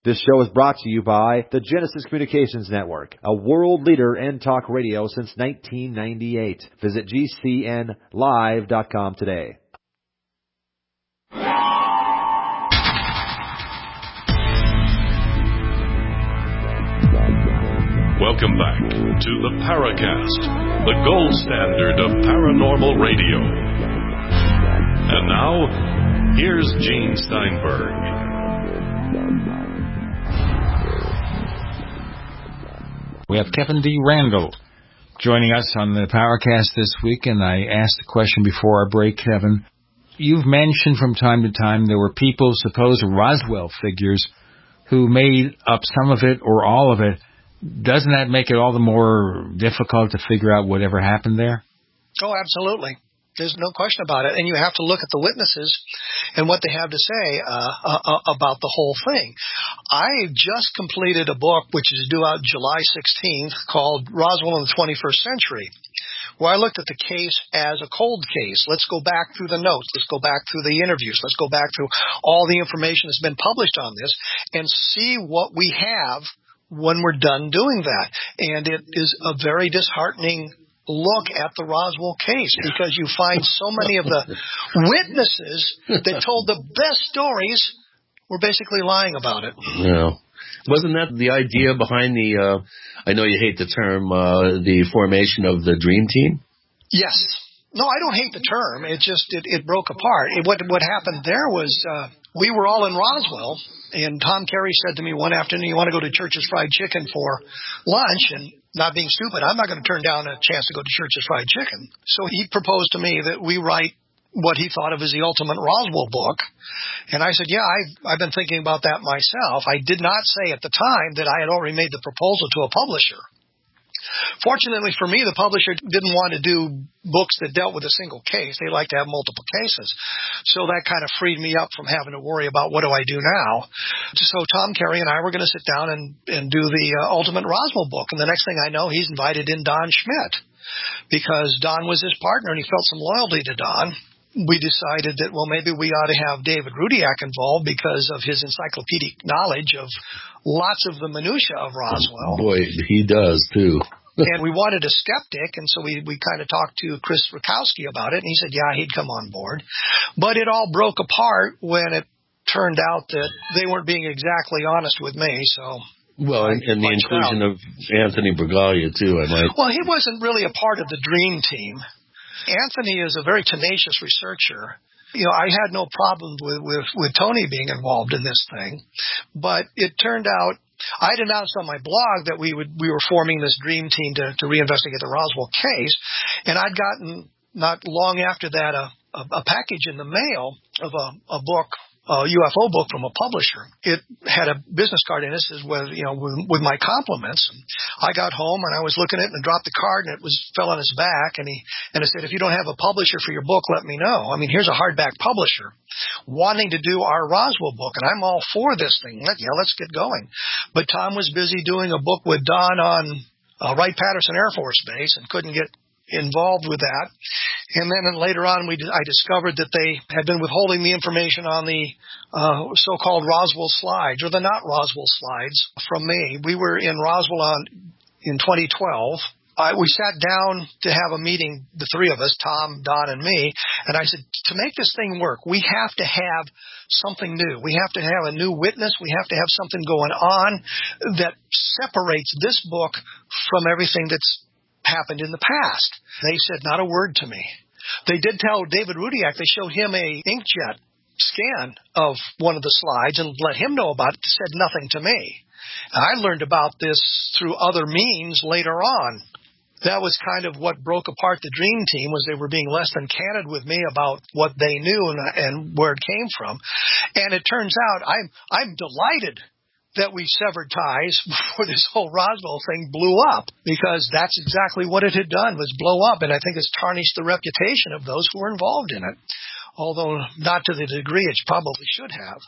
This show is brought to you by the Genesis Communications Network, a world leader in talk radio since 1998. Visit GCNlive.com today. Welcome back to the Paracast, the gold standard of paranormal radio. And now, here's Gene Steinberg. We have Kevin D. Randle joining us on the Paracast this week, and I asked the question before our break, Kevin. You've mentioned from time to time there were people, supposed Roswell figures, who made up some of it or all of it. Doesn't that make it all the more difficult to figure out whatever happened there? Oh, absolutely. There's no question about it. And you have to look at the witnesses and what they have to say about the whole thing. I just completed a book, which is due out July 16th, called Roswell in the 21st Century, where I looked at the case as a cold case. Let's go back through the notes. Let's go back through the interviews. Let's go back through all the information that's been published on this and see what we have when we're done doing that. And it is a very disheartening look at the Roswell case, because you find so many of the witnesses that told the best stories were basically lying about it. Yeah. Wasn't that the idea behind the, I know you hate the term, the formation of the Dream Team? Yes. No, I don't hate the term. It just, it broke apart. What happened there was, we were all in Roswell, and Tom Carey said to me one afternoon, "You want to go to Church's Fried Chicken for lunch?" And not being stupid, I'm not going to turn down a chance to go to Church's Fried Chicken. So he proposed to me that we write what he thought of as the ultimate Roswell book. And I said, yeah, I've been thinking about that myself. I did not say at the time that I had already made the proposal to a publisher. Fortunately for me, the publisher didn't want to do books that dealt with a single case. They like to have multiple cases. So that kind of freed me up from having to worry about what do I do now. So Tom Carey and I were going to sit down and do the Ultimate Roswell book. And the next thing I know, he's invited in Don Schmidt, because Don was his partner and he felt some loyalty to Don. We decided that, well, maybe we ought to have David Rudiak involved because of his encyclopedic knowledge of lots of the minutia of Roswell. Boy, he does, too. And we wanted a skeptic, and so we kind of talked to Chris Rakowski about it, and he said, yeah, he'd come on board. But it all broke apart when it turned out that they weren't being exactly honest with me, so... Well, and the inclusion of Anthony Bragalia, too, I might... Well, he wasn't really a part of the Dream Team. Anthony is a very tenacious researcher. You know, I had no problem with Tony being involved in this thing, but it turned out I had announced on my blog that we were forming this Dream Team to reinvestigate the Roswell case, and I'd gotten not long after that a package in the mail of a book. A UFO book from a publisher. It had a business card in it, says with my compliments. And I got home and I was looking at it and dropped the card, and it fell on his back. And it said, "If you don't have a publisher for your book, let me know." I mean, here's a hardback publisher wanting to do our Roswell book, and I'm all for this thing. Let's get going. But Tom was busy doing a book with Don on Wright-Patterson Air Force Base and couldn't get involved with that. And then later on, I discovered that they had been withholding the information on the so-called Roswell slides, or the not Roswell slides, from me. We were in Roswell in 2012. We sat down to have a meeting, the three of us, Tom, Don, and me, and I said, to make this thing work, we have to have something new. We have to have a new witness. We have to have something going on that separates this book from everything that's happened in the past. They said not a word to me. They did tell David Rudiak, they showed him a inkjet scan of one of the slides and let him know about it. Said nothing to me. And I learned about this through other means later on. That was kind of what broke apart the Dream Team, was they were being less than candid with me about what they knew and where it came from. And it turns out I'm delighted that we severed ties before this whole Roswell thing blew up, because that's exactly what it had done, was blow up, and I think it's tarnished the reputation of those who were involved in it, although not to the degree it probably should have.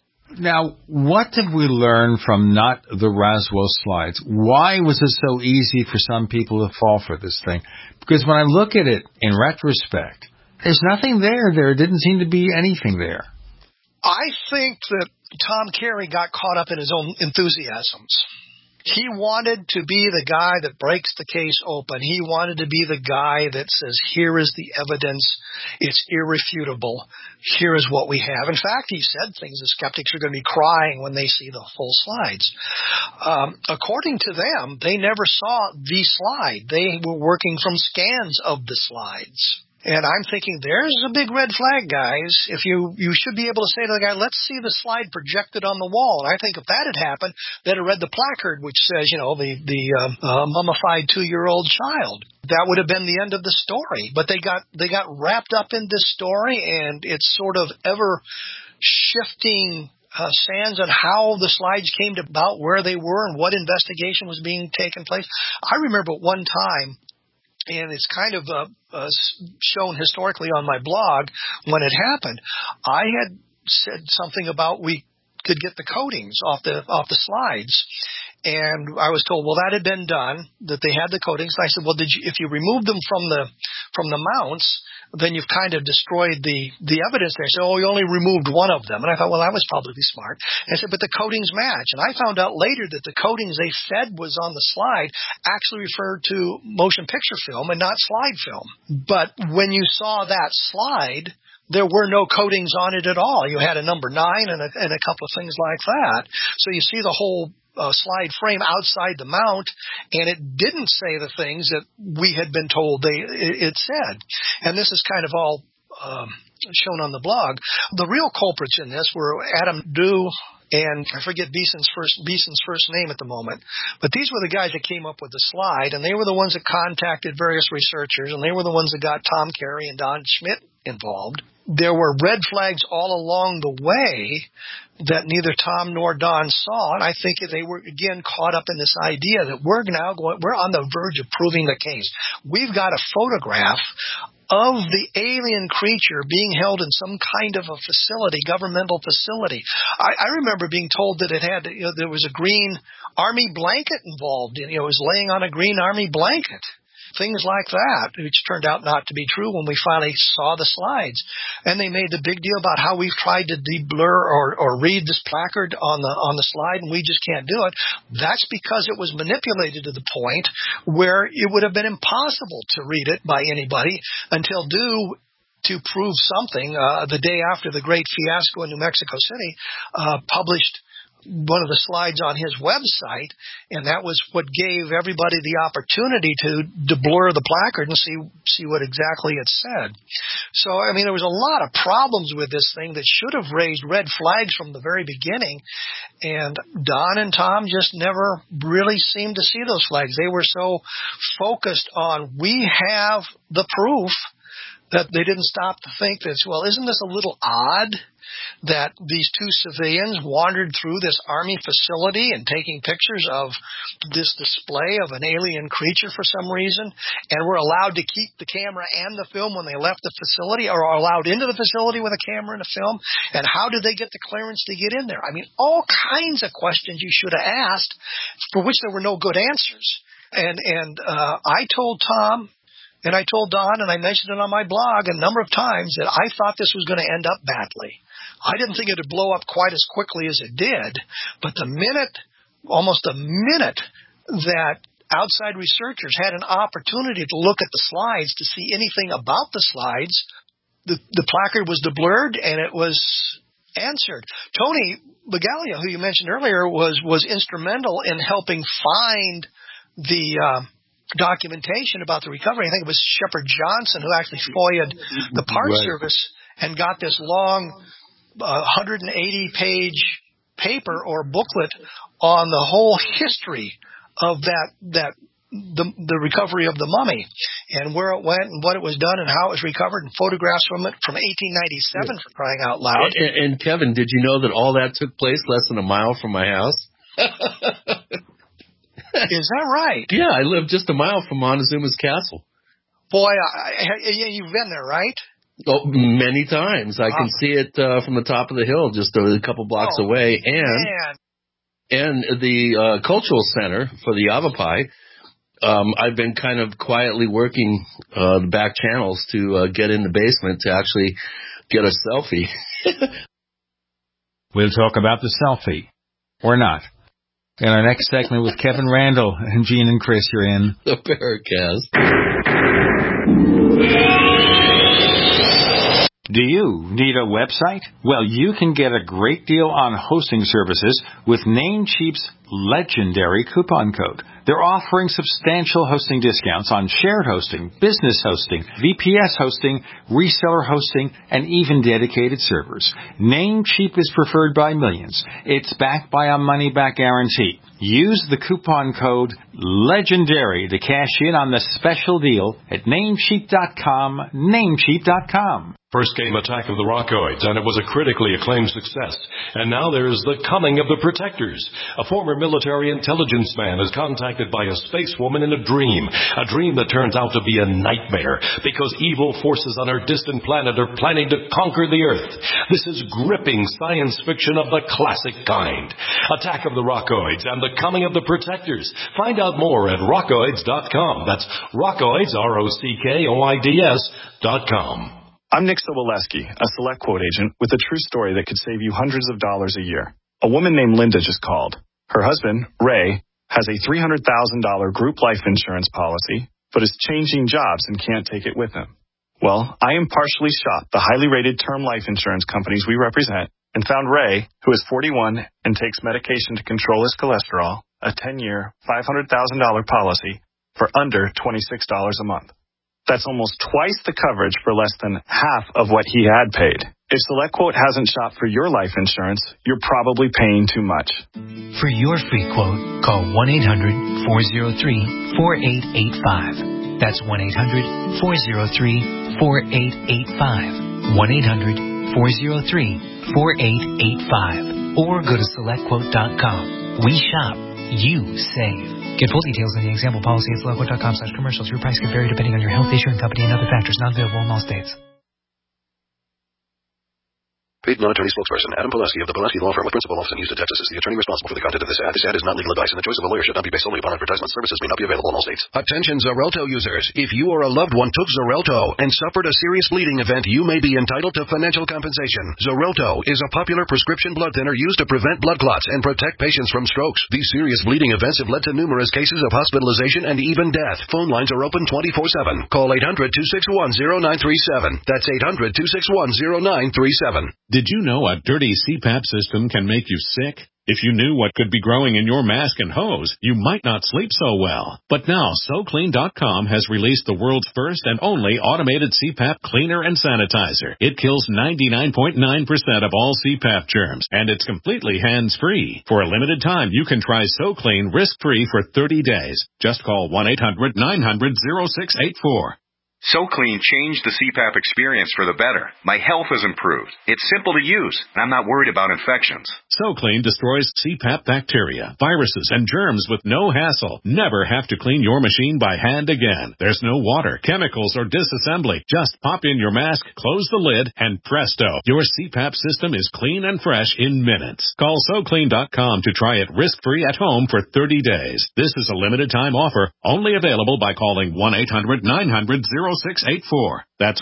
Now, what did we learn from not the Roswell slides? Why was it so easy for some people to fall for this thing? Because when I look at it in retrospect, there's nothing there. There didn't seem to be anything there. I think that Tom Carey got caught up in his own enthusiasms. He wanted to be the guy that breaks the case open. He wanted to be the guy that says, here is the evidence. It's irrefutable. Here is what we have. In fact, he said things that skeptics are going to be crying when they see the full slides. According to them, they never saw the slide. They were working from scans of the slides. And I'm thinking, there's a big red flag, guys. If you should be able to say to the guy, let's see the slide projected on the wall. And I think if that had happened, they'd have read the placard, which says, the mummified 2-year-old child. That would have been the end of the story. But they got wrapped up in this story, and it's sort of ever shifting sands on how the slides came about, where they were, and what investigation was being taken place. I remember at one time, and it's kind of shown historically on my blog when it happened, I had said something about we could get the coatings off the slides. And I was told, well, that had been done, that they had the coatings. And I said, well, if you remove them from the mounts, then you've kind of destroyed the evidence there. So, you only removed one of them. And I thought, well, that was probably smart. And I said, but the coatings match. And I found out later that the coatings they said was on the slide actually referred to motion picture film and not slide film. But when you saw that slide, there were no coatings on it at all. You had a number 9 and a couple of things like that. So you see the whole slide frame outside the mount, and it didn't say the things that we had been told it said. And this is kind of all shown on the blog. The real culprits in this were Adam Dew and I forget Beeson's first name at the moment, but these were the guys that came up with the slide, and they were the ones that contacted various researchers, and they were the ones that got Tom Carey and Don Schmidt involved. There were red flags all along the way that neither Tom nor Don saw, and I think they were, again, caught up in this idea that we're on the verge of proving the case. We've got a photograph of the alien creature being held in some kind of a facility, governmental facility. I remember being told that it had, there was a green army blanket involved. It was laying on a green army blanket. Things like that, which turned out not to be true when we finally saw the slides. And they made the big deal about how we've tried to de-blur or read this placard on the slide, and we just can't do it. That's because it was manipulated to the point where it would have been impossible to read it by anybody until Dew, to prove something, the day after the great fiasco in New Mexico City, published one of the slides on his website, and that was what gave everybody the opportunity to blur the placard and see what exactly it said. So, I mean, there was a lot of problems with this thing that should have raised red flags from the very beginning, and Don and Tom just never really seemed to see those flags. They were so focused on, we have the proof, that they didn't stop to think that, well, isn't this a little odd that these two civilians wandered through this army facility and taking pictures of this display of an alien creature for some reason, and were allowed to keep the camera and the film when they left the facility, or are allowed into the facility with a camera and a film, and how did they get the clearance to get in there? I mean, all kinds of questions you should have asked for which there were no good answers. And I told Tom, and I told Don, and I mentioned it on my blog a number of times, that I thought this was going to end up badly. I didn't think it would blow up quite as quickly as it did, but almost a minute that outside researchers had an opportunity to look at the slides to see anything about the slides, the placard was deblurred and it was answered. Tony Bagalia, who you mentioned earlier, was instrumental in helping find the documentation about the recovery. I think it was Shepard Johnson who actually FOIA'd the Park Service and got this long 180-page paper or booklet on the whole history of the recovery of the mummy and where it went and what it was done and how it was recovered, and photographs from it from 1897 for crying out loud. And Kevin, did you know that all that took place less than a mile from my house? Is that right? Yeah, I live just a mile from Montezuma's castle. Boy, you've been there, right? Oh, many times. I can see it from the top of the hill, just a couple blocks away. And the cultural center for the Yavapai, I've been kind of quietly working the back channels to get in the basement to actually get a selfie. We'll talk about the selfie. Or not. In our next segment with Kevin Randle and Gene and Chris, you're in the Paracast. Do you need a website? Well, you can get a great deal on hosting services with Namecheap's legendary coupon code. They're offering substantial hosting discounts on shared hosting, business hosting, VPS hosting, reseller hosting, and even dedicated servers. Namecheap is preferred by millions. It's backed by a money-back guarantee. Use the coupon code LEGENDARY to cash in on the special deal at Namecheap.com, Namecheap.com. First came Attack of the Rockoids, and it was a critically acclaimed success. And now there is The Coming of the Protectors. A former military intelligence man is contacted by a space woman in a dream that turns out to be a nightmare because evil forces on her distant planet are planning to conquer the Earth. This is gripping science fiction of the classic kind. Attack of the Rockoids and The Coming of the Protectors. Find out more at rockoids.com. That's Rockoids, ROCKOIDS.com. I'm Nick Sobolewski, a SelectQuote agent with a true story that could save you hundreds of dollars a year. A woman named Linda just called. Her husband, Ray, has a $300,000 group life insurance policy, but is changing jobs and can't take it with him. Well, I impartially shot the highly rated term life insurance companies we represent and found Ray, who is 41 and takes medication to control his cholesterol, a 10-year, $500,000 policy for under $26 a month. That's almost twice the coverage for less than half of what he had paid. If SelectQuote hasn't shopped for your life insurance, you're probably paying too much. For your free quote, call 1-800-403-4885. That's 1-800-403-4885. 1-800-403-4885. Or go to SelectQuote.com. We shop. You save. Get full details in the example policy at SelectQuote.com/commercials. Your price can vary depending on your health, insurance company, and other factors not available in all states. Paid non-attorney spokesperson Adam Pulaski of the Pulaski Law Firm with principal office in Houston, Texas is the attorney responsible for the content of this ad. This ad is not legal advice, and the choice of a lawyer should not be based solely upon advertisement. Services may not be available in all states. Attention Xarelto users. If you or a loved one took Xarelto and suffered a serious bleeding event, you may be entitled to financial compensation. Xarelto is a popular prescription blood thinner used to prevent blood clots and protect patients from strokes. These serious bleeding events have led to numerous cases of hospitalization and even death. Phone lines are open 24/7. Call 800-261-0937. That's 800-261-0937. Did you know a dirty CPAP system can make you sick? If you knew what could be growing in your mask and hose, you might not sleep so well. But now, SoClean.com has released the world's first and only automated CPAP cleaner and sanitizer. It kills 99.9% of all CPAP germs, and it's completely hands-free. For a limited time, you can try SoClean risk-free for 30 days. Just call 1-800-900-0684. SoClean changed the CPAP experience for the better. My health has improved. It's simple to use, and I'm not worried about infections. SoClean destroys CPAP bacteria, viruses, and germs with no hassle. Never have to clean your machine by hand again. There's no water, chemicals, or disassembly. Just pop in your mask, close the lid, and presto, your CPAP system is clean and fresh in minutes. Call SoClean.com to try it risk-free at home for 30 days. This is a limited-time offer, only available by calling 1-800-900-0684. That's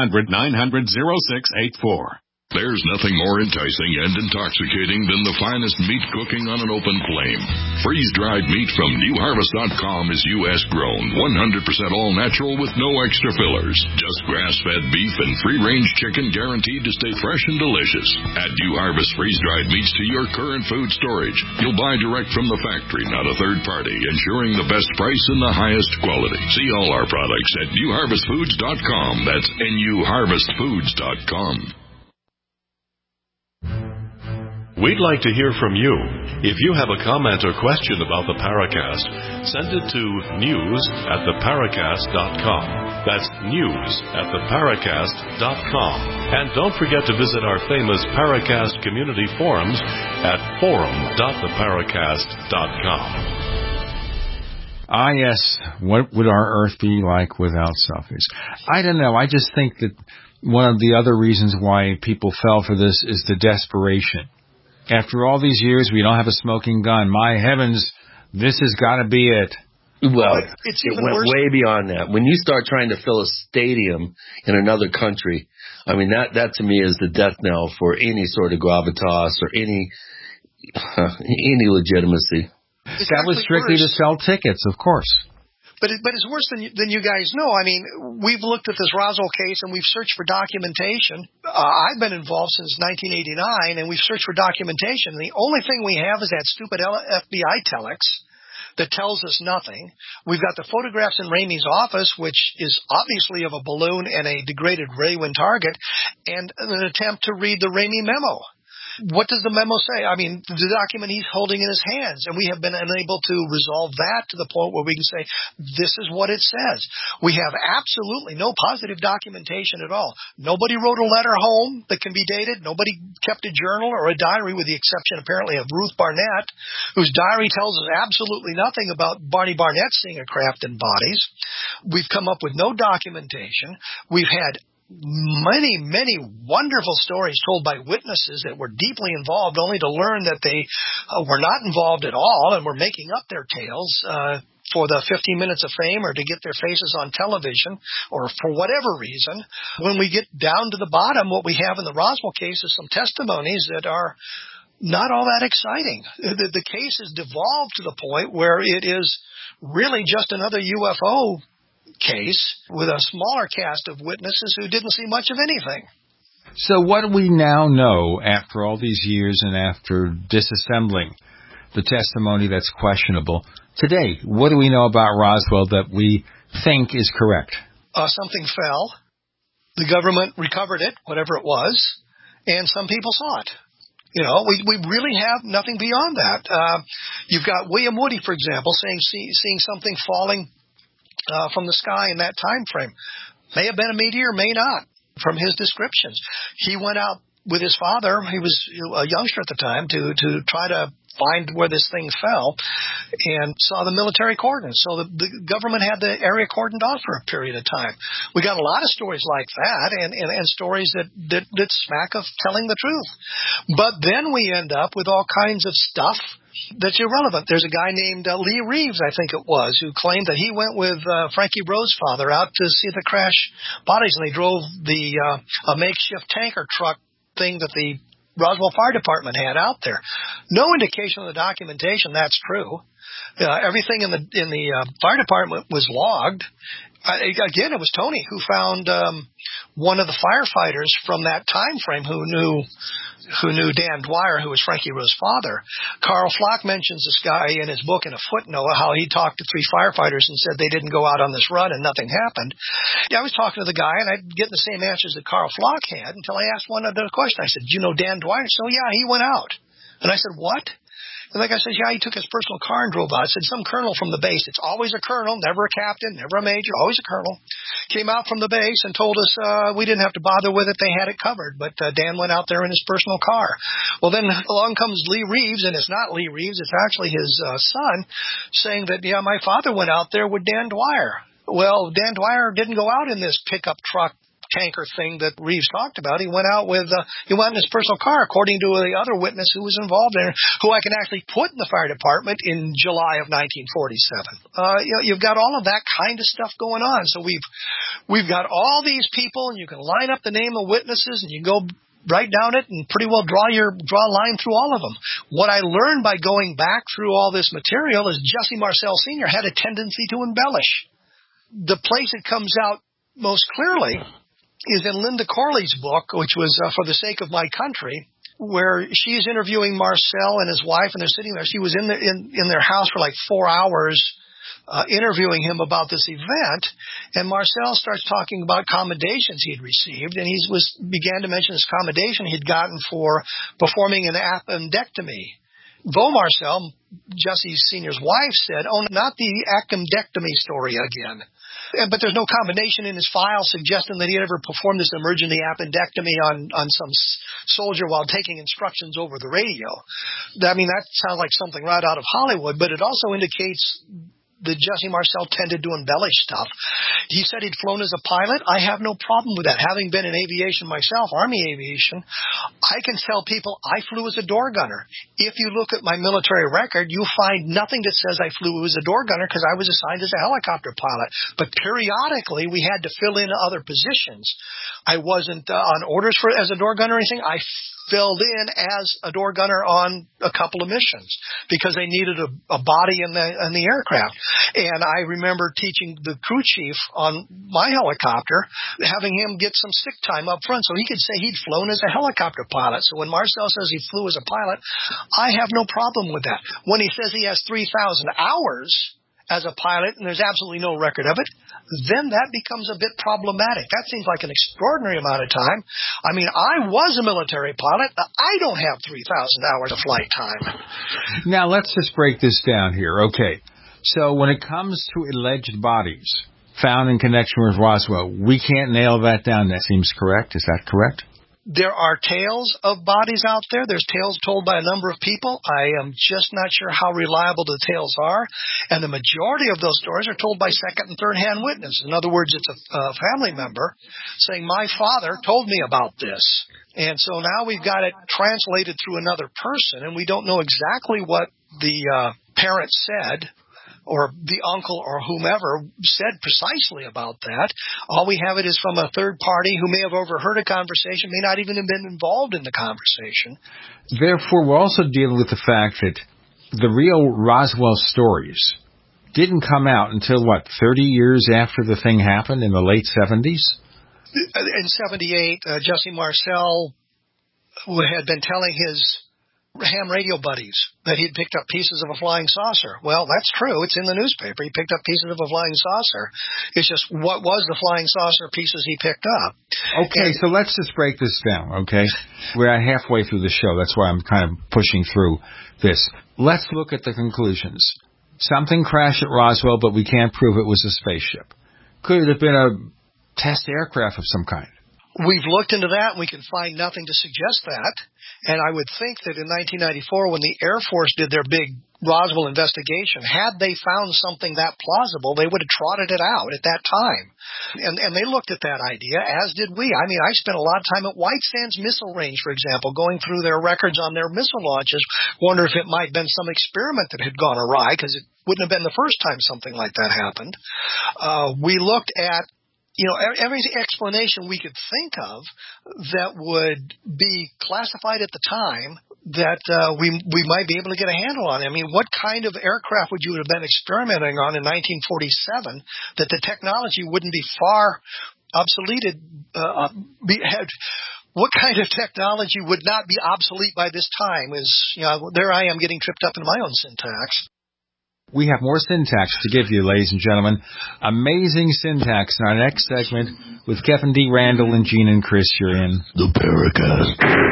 1-800-900-0684. There's nothing more enticing and intoxicating than the finest meat cooking on an open flame. Freeze-dried meat from NewHarvest.com is U.S. grown, 100% all natural with no extra fillers. Just grass-fed beef and free-range chicken guaranteed to stay fresh and delicious. Add New Harvest freeze-dried meats to your current food storage. You'll buy direct from the factory, not a third party, ensuring the best price and the highest quality. See all our products at NewHarvestFoods.com. That's NewHarvestFoods.com. We'd like to hear from you. If you have a comment or question about the Paracast, send it to news@theparacast.com. That's news@theparacast.com. And don't forget to visit our famous Paracast community forums at forum.theparacast.com. Ah, yes. What would our Earth be like without selfies? I don't know. I just think that one of the other reasons why people fell for this is the desperation. After all these years, we don't have a smoking gun. My heavens, this has got to be it. Well, it went way beyond that. When you start trying to fill a stadium in another country, I mean, that to me is the death knell for any sort of gravitas or any legitimacy. That was strictly to sell tickets, of course. But it's worse than you guys know. I mean, we've looked at this Roswell case and we've searched for documentation. I've been involved since 1989, and we've searched for documentation. And the only thing we have is that stupid FBI telex that tells us nothing. We've got the photographs in Ramey's office, which is obviously of a balloon and a degraded Raywin target, and an attempt to read the Ramey memo. What does the memo say? I mean, the document he's holding in his hands, and we have been unable to resolve that to the point where we can say, this is what it says. We have absolutely no positive documentation at all. Nobody wrote a letter home that can be dated. Nobody kept a journal or a diary, with the exception apparently of Ruth Barnett, whose diary tells us absolutely nothing about Barney Barnett seeing a craft in bodies. We've come up with no documentation. We've had many wonderful stories told by witnesses that were deeply involved, only to learn that they were not involved at all and were making up their tales for the 15 minutes of fame or to get their faces on television or for whatever reason. When we get down to the bottom, what we have in the Roswell case is some testimonies that are not all that exciting. The case has devolved to the point where it is really just another UFO case with a smaller cast of witnesses who didn't see much of anything. So what do we now know after all these years and after disassembling the testimony that's questionable today? What do we know about Roswell that we think is correct? Something fell. The government recovered it, whatever it was, and some people saw it. You know, we really have nothing beyond that. You've got William Woody, for example, saying seeing something falling from the sky in that time frame. May have been a meteor, may not, from his descriptions. He went out with his father, he was a youngster at the time, to try to find where this thing fell, and saw the military coordinates. So the government had the area cordoned off for a period of time. We got a lot of stories like that, and stories that smack of telling the truth. But then we end up with all kinds of stuff that's irrelevant. There's a guy named Lee Reeves, I think it was, who claimed that he went with Frankie Rose's father out to see the crash bodies, and they drove a makeshift tanker truck thing that the Roswell Fire Department had out there. No indication of the documentation that's true. Everything in the fire department was logged. Again, it was Tony who found one of the firefighters from that time frame who knew Dan Dwyer, who was Frankie Rose's father. Carl Flock mentions this guy in his book in a footnote, how he talked to 3 firefighters and said they didn't go out on this run and nothing happened. Yeah, I was talking to the guy, and I'd get the same answers that Carl Flock had until I asked one other question. I said, "Do you know Dan Dwyer?" He said, "Oh, yeah, he went out." And I said, "What?" And the guy says, "Yeah, he took his personal car and drove out." I said, "Some colonel from the base." It's always a colonel, never a captain, never a major, always a colonel. Came out from the base and told us we didn't have to bother with it. They had it covered. But Dan went out there in his personal car. Well, then along comes Lee Reeves, and it's not Lee Reeves. It's actually his son, saying that, "Yeah, my father went out there with Dan Dwyer." Well, Dan Dwyer didn't go out in this pickup truck tanker thing that Reeves talked about. He went out in his personal car, according to the other witness who was involved in it, who I can actually put in the fire department in July of 1947. You've got all of that kind of stuff going on. So we've got all these people, and you can line up the name of witnesses, and you go write down it and pretty well draw a line through all of them. What I learned by going back through all this material is Jesse Marcel Sr. had a tendency to embellish. The place it comes out most clearly is in Linda Corley's book, which was For the Sake of My Country, where she's interviewing Marcel and his wife, and they're sitting there. She was in their house for like 4 hours interviewing him about this event, and Marcel starts talking about commendations he'd received, and he began to mention this commendation he'd gotten for performing an appendectomy. Though Marcel, Jesse Sr.'s wife, said, "Oh, not the appendectomy story again." But there's no combination in his file suggesting that he had ever performed this emergency appendectomy on some soldier while taking instructions over the radio. I mean, that sounds like something right out of Hollywood, but it also indicates Jesse Marcel tended to embellish stuff. He said he'd flown as a pilot. I have no problem with that. Having been in aviation myself, Army aviation, I can tell people I flew as a door gunner. If you look at my military record, you'll find nothing that says I flew as a door gunner because I was assigned as a helicopter pilot. But periodically, we had to fill in other positions. I wasn't on orders as a door gunner or anything. I filled in as a door gunner on a couple of missions because they needed a body in the aircraft. And I remember teaching the crew chief on my helicopter, having him get some sick time up front so he could say he'd flown as a helicopter pilot. So when Marcel says he flew as a pilot, I have no problem with that. When he says he has 3,000 hours as a pilot and there's absolutely no record of it, then that becomes a bit problematic. That seems like an extraordinary amount of time. I mean, I was a military pilot. I don't have 3,000 hours of flight time. Now, let's just break this down here. Okay. So when it comes to alleged bodies found in connection with Roswell, we can't nail that down. That seems correct. Is that correct? There are tales of bodies out there. There's tales told by a number of people. I am just not sure how reliable the tales are. And the majority of those stories are told by second and third-hand witnesses. In other words, it's a family member saying, my father told me about this. And so now we've got it translated through another person, and we don't know exactly what the parent said or the uncle or whomever said precisely about that. All we have it is from a third party who may have overheard a conversation, may not even have been involved in the conversation. Therefore, we're also dealing with the fact that the real Roswell stories didn't come out until, 30 years after the thing happened in the late 70s? In 78, Jesse Marcel had been telling his ham radio buddies that he'd picked up pieces of a flying saucer. Well, that's true. It's in the newspaper. He picked up pieces of a flying saucer. It's just what was the flying saucer pieces he picked up. Okay, so let's just break this down, okay? We're halfway through the show. That's why I'm kind of pushing through this. Let's look at the conclusions. Something crashed at Roswell, but we can't prove it was a spaceship. Could it have been a test aircraft of some kind? We've looked into that, and we can find nothing to suggest that. And I would think that in 1994, when the Air Force did their big Roswell investigation, had they found something that plausible, they would have trotted it out at that time. And they looked at that idea, as did we. I mean, I spent a lot of time at White Sands Missile Range, for example, going through their records on their missile launches, wonder if it might have been some experiment that had gone awry, because it wouldn't have been the first time something like that happened. We looked at every explanation we could think of that would be classified at the time that we might be able to get a handle on. I mean, what kind of aircraft would you have been experimenting on in 1947 that the technology wouldn't be far obsoleted? What kind of technology would not be obsolete by this time? There I am getting tripped up in my own syntax. We have more syntax to give you, ladies and gentlemen. Amazing syntax in our next segment with Kevin D. Randle and Gene and Chris. You're in the Paracast.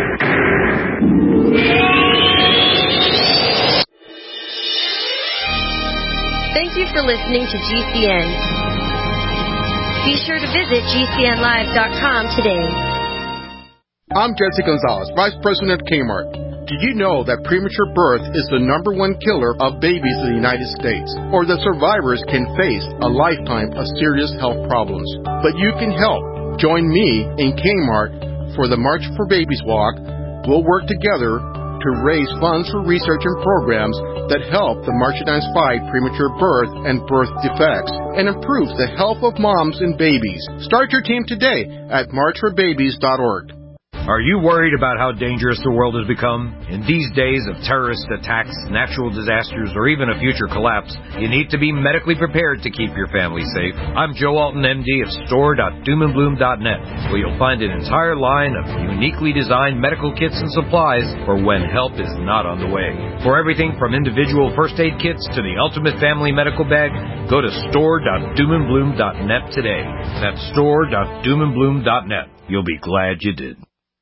Thank you for listening to GCN. Be sure to visit GCNlive.com today. I'm Jesse Gonzalez, Vice President at Kmart. Did you know that premature birth is the #1 killer of babies in the United States? Or that survivors can face a lifetime of serious health problems? But you can help. Join me in Kmart for the March for Babies Walk. We'll work together to raise funds for research and programs that help the March fight premature birth and birth defects and improves the health of moms and babies. Start your team today at marchforbabies.org. Are you worried about how dangerous the world has become? In these days of terrorist attacks, natural disasters, or even a future collapse, you need to be medically prepared to keep your family safe. I'm Joe Alton, MD of store.doomandbloom.net, where you'll find an entire line of uniquely designed medical kits and supplies for when help is not on the way. For everything from individual first aid kits to the ultimate family medical bag, go to store.doomandbloom.net today. That's store.doomandbloom.net. You'll be glad you did.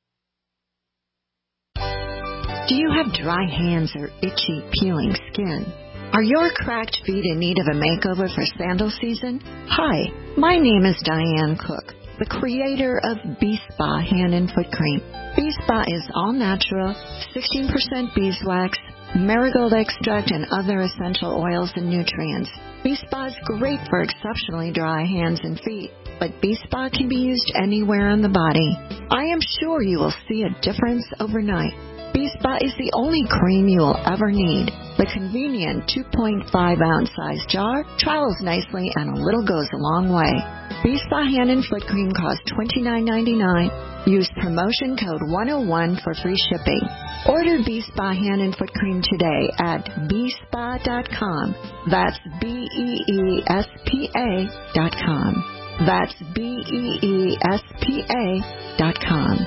Do you have dry hands or itchy, peeling skin? Are your cracked feet in need of a makeover for sandal season? Hi, my name is Diane Cook, the creator of B-Spa Hand and Foot Cream. B-Spa is all natural, 16% beeswax, marigold extract, and other essential oils and nutrients. B-Spa is great for exceptionally dry hands and feet, but B-Spa can be used anywhere on the body. I am sure you will see a difference overnight. B-Spa is the only cream you will ever need. The convenient 2.5-ounce size jar travels nicely and a little goes a long way. B-Spa hand and foot cream costs $29.99. Use promotion code 101 for free shipping. Order B-Spa hand and foot cream today at bspa.com. That's BEESPA.com. That's BEESPA.com.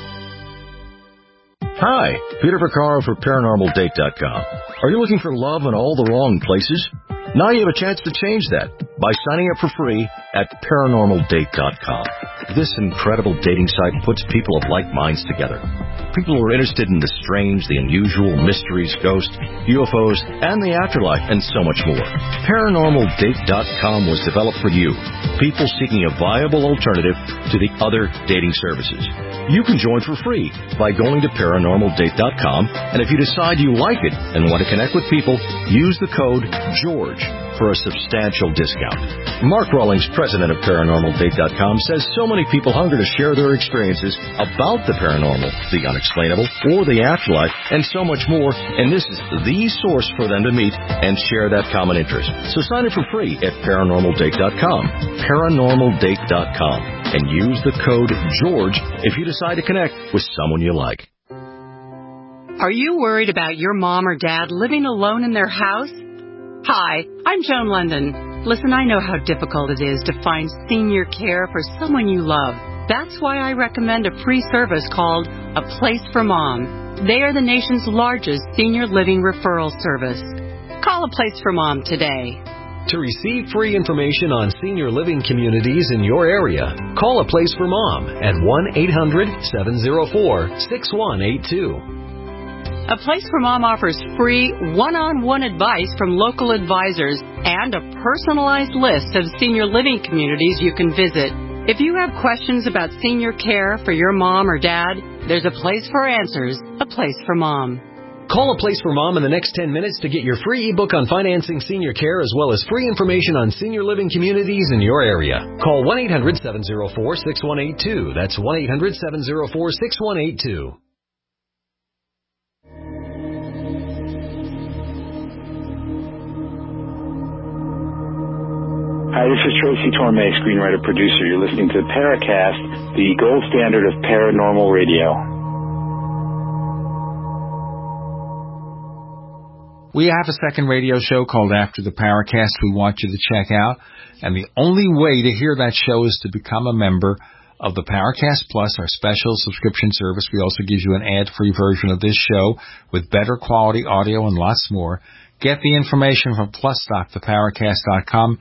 Hi, Peter Vaccaro for ParanormalDate.com. Are you looking for love in all the wrong places? Now you have a chance to change that by signing up for free at ParanormalDate.com. This incredible dating site puts people of like minds together. People who are interested in the strange, the unusual, mysteries, ghosts, UFOs, and the afterlife, and so much more. ParanormalDate.com was developed for you, people seeking a viable alternative to the other dating services. You can join for free by going to ParanormalDate.com, and if you decide you like it and want to connect with people, use the code GEORGE for a substantial discount. Mark Rawlings, president of ParanormalDate.com, says so many people hunger to share their experiences about the paranormal, the unexplainable, or the afterlife, and so much more, and this is the source for them to meet and share that common interest. So sign up for free at ParanormalDate.com, ParanormalDate.com, and use the code GEORGE if you decide to connect with someone you like. Are you worried about your mom or dad living alone in their house? Hi, I'm Joan London. Listen, I know how difficult it is to find senior care for someone you love. That's why I recommend a free service called A Place for Mom. They are the nation's largest senior living referral service. Call A Place for Mom today. To receive free information on senior living communities in your area, call A Place for Mom at 1-800-704-6182. A Place for Mom offers free one-on-one advice from local advisors and a personalized list of senior living communities you can visit. If you have questions about senior care for your mom or dad, there's a place for answers, A Place for Mom. Call A Place for Mom in the next 10 minutes to get your free ebook on financing senior care as well as free information on senior living communities in your area. Call 1-800-704-6182. That's 1-800-704-6182. Hi, this is Tracy Torme, screenwriter, producer. You're listening to Paracast, the gold standard of paranormal radio. We have a second radio show called After the Paracast we want you to check out, and the only way to hear that show is to become a member of the Paracast Plus, our special subscription service. We also give you an ad-free version of this show with better quality audio and lots more. Get the information from plus.theparacast.com,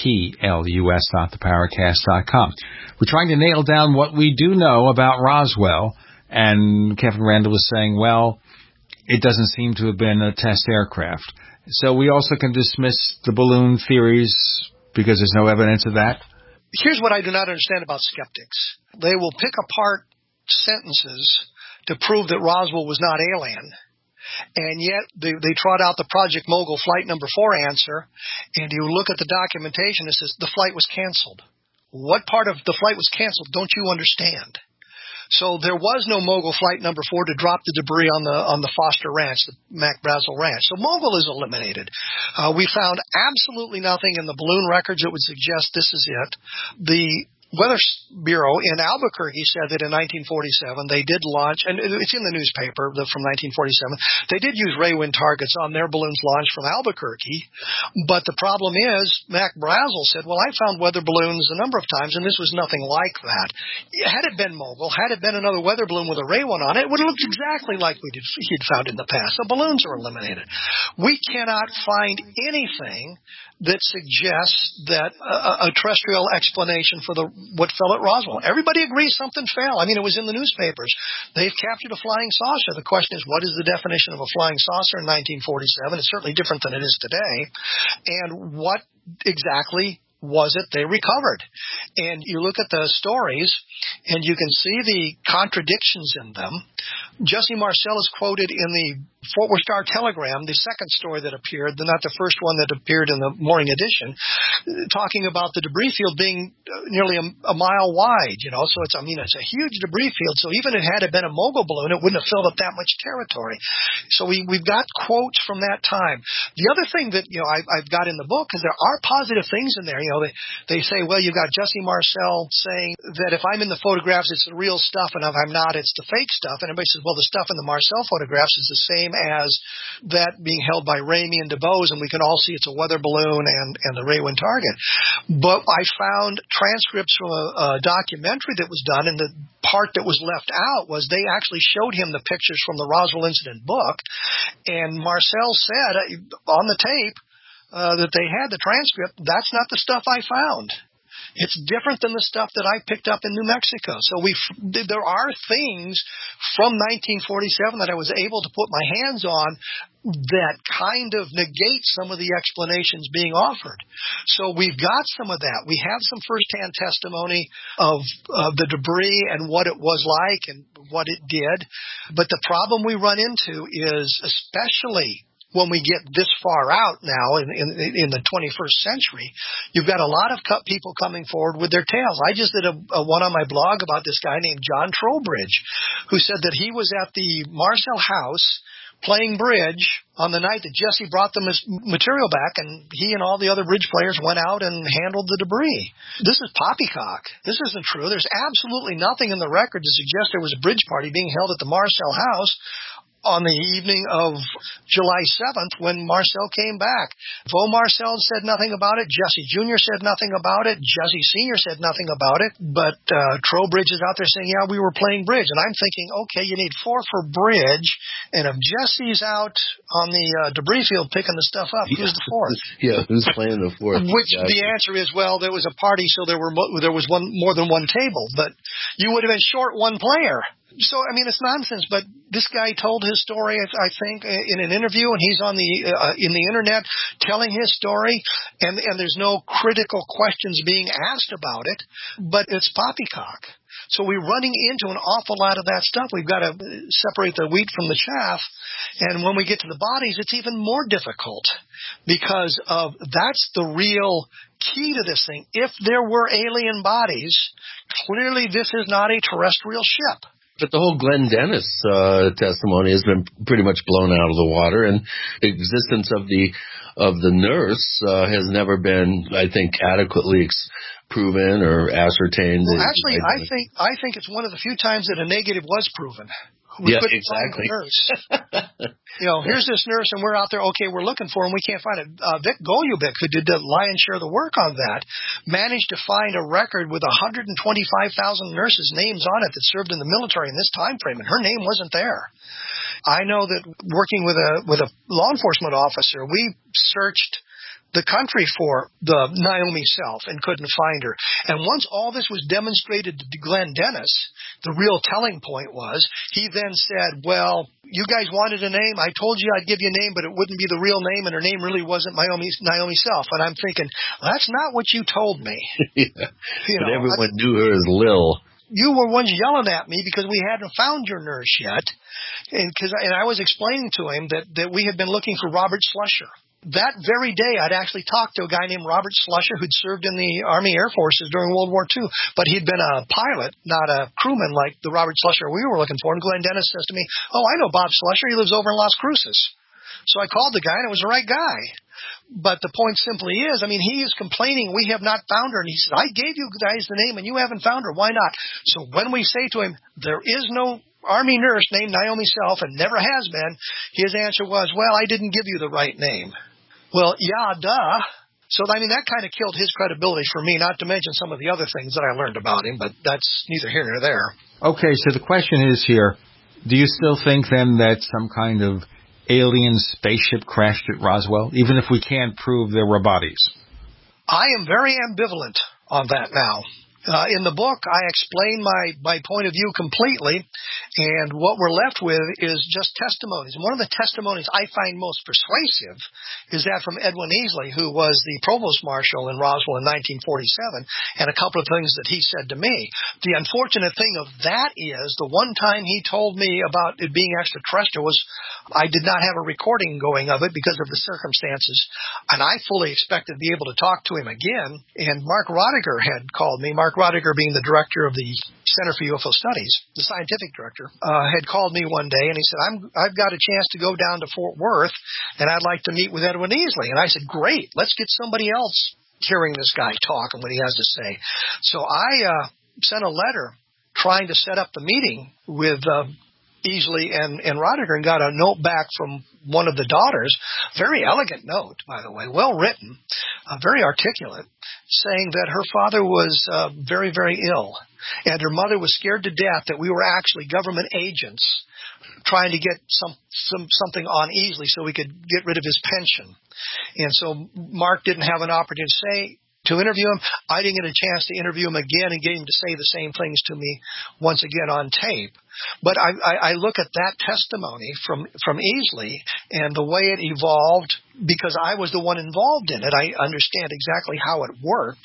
plus.theparacast.com. We're trying to nail down what we do know about Roswell, and Kevin Randle was saying, well, it doesn't seem to have been a test aircraft. So we also can dismiss the balloon theories because there's no evidence of that? Here's what I do not understand about skeptics. They will pick apart sentences to prove that Roswell was not alien. And yet they trot out the Project Mogul Flight Number 4 answer, and you look at the documentation, it says the flight was canceled. What part of the flight was canceled don't you understand? So there was no Mogul Flight Number 4 to drop the debris on the Foster Ranch, the Mac Brazel Ranch. So Mogul is eliminated. We found absolutely nothing in the balloon records that would suggest this is it. The Weather Bureau in Albuquerque said that in 1947 they did launch, and it's in the newspaper from 1947, they did use ray wind targets on their balloons launched from Albuquerque, but the problem is Mac Brazel said, well, I found weather balloons a number of times and this was nothing like that. Had it been Mogul, had it been another weather balloon with a ray one on it, it would have looked exactly like he'd found in the past. So balloons are eliminated. We cannot find anything that suggests that a terrestrial explanation for what fell at Roswell. Everybody agrees something fell. I mean, it was in the newspapers. They've captured a flying saucer. The question is, what is the definition of a flying saucer in 1947? It's certainly different than it is today. And what exactly was it they recovered? And you look at the stories, and you can see the contradictions in them. Jesse Marcel is quoted in the Fort Worth Star-Telegram, the second story that appeared, not the first one that appeared in the morning edition, talking about the debris field being nearly a mile wide, so it's a huge debris field. So even if it had been a mogul balloon, it wouldn't have filled up that much territory. So we've got quotes from that time. The other thing that, I've got in the book is there are positive things in there. They say, well, you've got Jesse Marcel saying that if I'm in the photographs, it's the real stuff, and if I'm not, it's the fake stuff. And everybody says, well, the stuff in the Marcel photographs is the same as that being held by Ramey and DeBose, and we can all see it's a weather balloon and the Raywin target. But I found transcripts from a documentary that was done, and the part that was left out was they actually showed him the pictures from the Roswell incident book, and Marcel said on the tape that they had the transcript, that's not the stuff I found. It's different than the stuff that I picked up in New Mexico. So there are things from 1947 that I was able to put my hands on that kind of negate some of the explanations being offered. So we've got some of that. We have some firsthand testimony of the debris and what it was like and what it did. But the problem we run into is, especially when we get this far out now in the 21st century, you've got a lot of people coming forward with their tales. I just did a one on my blog about this guy named John Trowbridge, who said that he was at the Marcel house playing bridge on the night that Jesse brought them his material back, and he and all the other bridge players went out and handled the debris. This is poppycock. This isn't true. There's absolutely nothing in the record to suggest there was a bridge party being held at the Marcel house on the evening of July 7th when Marcel came back. Vaux Marcel said nothing about it. Jesse Jr. said nothing about it. Jesse Sr. said nothing about it. But Trowbridge is out there saying, yeah, we were playing bridge. And I'm thinking, okay, you need 4 for bridge. And if Jesse's out on the debris field picking the stuff up, who's the 4th? Yeah, who's playing the 4th? Which the answer is, well, there was a party, so there was more than one table. But you would have been short one player. So, it's nonsense, but this guy told his story, I think, in an interview, and he's on in the internet telling his story, and there's no critical questions being asked about it, but it's poppycock. So we're running into an awful lot of that stuff. We've got to separate the wheat from the chaff, and when we get to the bodies, it's even more difficult, because that's the real key to this thing. If there were alien bodies, clearly this is not a terrestrial ship. But the whole Glenn Dennis testimony has been pretty much blown out of the water, and the existence of the nurse has never been, I think, adequately proven or ascertained. Well, actually, I think it's one of the few times that a negative was proven. We couldn't find the nurse. Here's this nurse, and we're out there. Okay, we're looking for him. We can't find it. Vic Golubic, who did the lion's share of the work on that, managed to find a record with 125,000 nurses' names on it that served in the military in this time frame, and her name wasn't there. I know that working with a law enforcement officer, we searched the country for the Naomi Self and couldn't find her. And once all this was demonstrated to Glenn Dennis, the real telling point was, he then said, well, you guys wanted a name. I told you I'd give you a name, but it wouldn't be the real name, and her name really wasn't Naomi Self. And I'm thinking, that's not what you told me. Yeah. But everyone knew her as Lil. You were ones yelling at me because we hadn't found your nurse yet. And I was explaining to him that we had been looking for Robert Slusher. That very day, I'd actually talked to a guy named Robert Slusher who'd served in the Army Air Forces during World War II, but he'd been a pilot, not a crewman like the Robert Slusher we were looking for. And Glenn Dennis says to me, oh, I know Bob Slusher. He lives over in Las Cruces. So I called the guy, and it was the right guy. But the point simply is, he is complaining we have not found her. And he said, I gave you guys the name, and you haven't found her. Why not? So when we say to him, there is no Army nurse named Naomi Self and never has been, his answer was, well, I didn't give you the right name. Well, yeah, duh. So, that kind of killed his credibility for me, not to mention some of the other things that I learned about him, but that's neither here nor there. Okay, so the question is here, do you still think then that some kind of alien spaceship crashed at Roswell, even if we can't prove there were bodies? I am very ambivalent on that now. In the book, I explain my point of view completely, and what we're left with is just testimonies. And one of the testimonies I find most persuasive is that from Edwin Easley, who was the provost marshal in Roswell in 1947, and a couple of things that he said to me. The unfortunate thing of that is the one time he told me about it being extraterrestrial was I did not have a recording going of it because of the circumstances, and I fully expected to be able to talk to him again. And Mark Rodiger had called me, Mark Rodiger being the director of the Center for UFO Studies, the scientific director, had called me one day, and he said, I've got a chance to go down to Fort Worth, and I'd like to meet with Edwin Easley. And I said, great, let's get somebody else hearing this guy talk and what he has to say. So I sent a letter trying to set up the meeting with Easley and Rodiger, and got a note back from one of the daughters, very elegant note, by the way, well written, very articulate, saying that her father was very, very ill, and her mother was scared to death that we were actually government agents trying to get something on Easley so we could get rid of his pension. And so Mark didn't have an opportunity to interview him. I didn't get a chance to interview him again and get him to say the same things to me once again on tape. But I look at that testimony from Easley and the way it evolved, because I was the one involved in it. I understand exactly how it worked.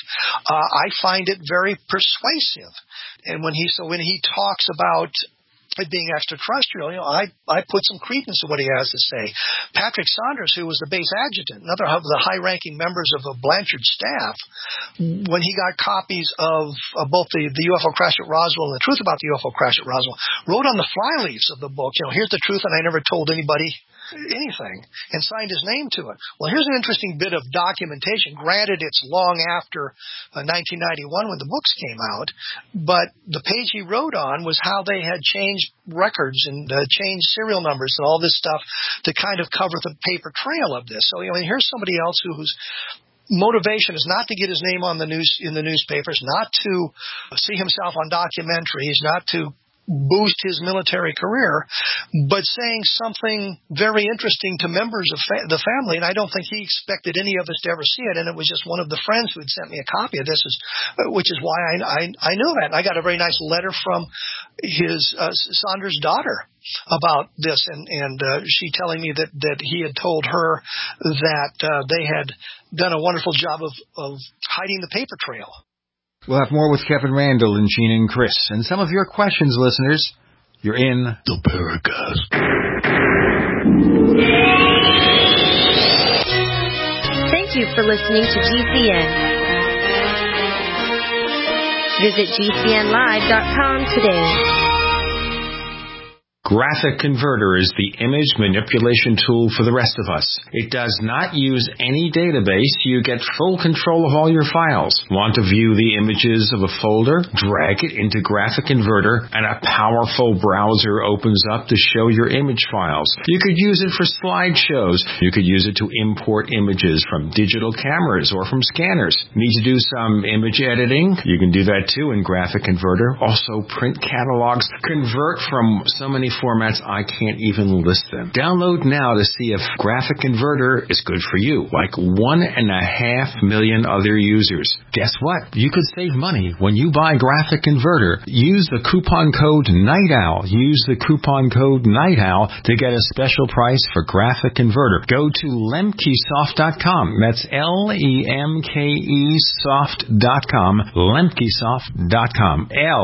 I find it very persuasive. And when he talks about it being extraterrestrial, I put some credence to what he has to say. Patrick Saunders, who was the base adjutant, another of the high-ranking members of Blanchard's staff, when he got copies of both the UFO crash at Roswell and the truth about the UFO crash at Roswell, wrote on the flyleaves of the book, here's the truth, and I never told anybody anything, and signed his name to it. Well, here's an interesting bit of documentation. Granted, it's long after 1991 when the books came out, but the page he wrote on was how they had changed records and changed serial numbers and all this stuff to kind of cover the paper trail of this. So, here's somebody else whose motivation is not to get his name on in the newspapers, not to see himself on documentaries, not to boost his military career, but saying something very interesting to members of the family. And I don't think he expected any of us to ever see it. And it was just one of the friends who had sent me a copy of this, which is why I knew that. And I got a very nice letter from his Saunders' daughter about this, and she telling me that he had told her that they had done a wonderful job of hiding the paper trail. We'll have more with Kevin Randle and Gene and Chris. And some of your questions, listeners. You're in the Paracast. Thank you for listening to GCN. Visit GCNlive.com today. Graphic Converter is the image manipulation tool for the rest of us. It does not use any database. You get full control of all your files. Want to view the images of a folder? Drag it into Graphic Converter and a powerful browser opens up to show your image files. You could use it for slideshows. You could use it to import images from digital cameras or from scanners. Need to do some image editing? You can do that too in Graphic Converter. Also print catalogs. Convert from so many formats I can't even list them. Download now to see if Graphic Converter is good for you, like 1.5 million other users. Guess what? You could save money when you buy Graphic Converter. Use the coupon code NIGHTOWL. Use the coupon code NIGHTOWL to get a special price for Graphic Converter. Go to lemkesoft.com. That's LEMKEsoft.com. Lemkesoft.com.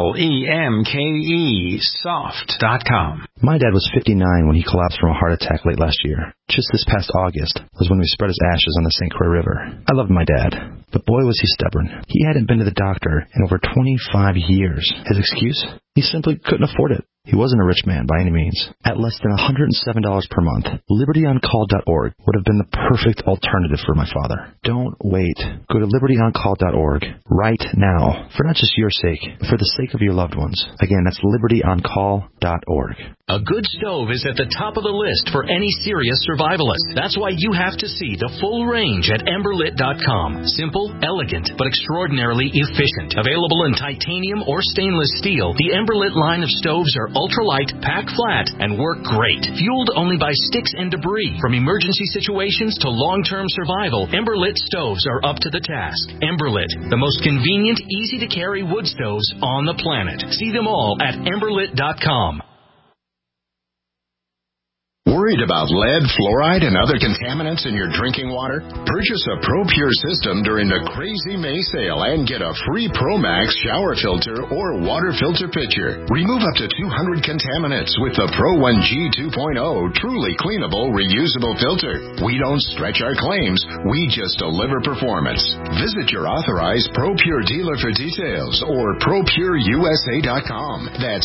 LEMKEsoft.com. My dad was 59 when he collapsed from a heart attack late last year. Just this past August was when we spread his ashes on the St. Croix River. I loved my dad, but boy was he stubborn. He hadn't been to the doctor in over 25 years. His excuse? He simply couldn't afford it. He wasn't a rich man by any means. At less than $107 per month, LibertyOnCall.org would have been the perfect alternative for my father. Don't wait. Go to LibertyOnCall.org right now, for not just your sake, but for the sake of your loved ones. Again, that's LibertyOnCall.org. A good stove is at the top of the list for any serious survivalist. That's why you have to see the full range at Emberlit.com. Simple, elegant, but extraordinarily efficient. Available in titanium or stainless steel, the Emberlit line of stoves are ultralight, pack flat, and work great. Fueled only by sticks and debris. From emergency situations to long-term survival, Emberlit stoves are up to the task. Emberlit, the most convenient, easy-to-carry wood stoves on the planet. See them all at Emberlit.com. Worried about lead, fluoride, and other contaminants in your drinking water? Purchase a ProPure system during the Crazy May sale and get a free ProMax shower filter or water filter pitcher. Remove up to 200 contaminants with the Pro 1G 2.0 truly cleanable, reusable filter. We don't stretch our claims. We just deliver performance. Visit your authorized ProPure dealer for details or ProPureUSA.com. That's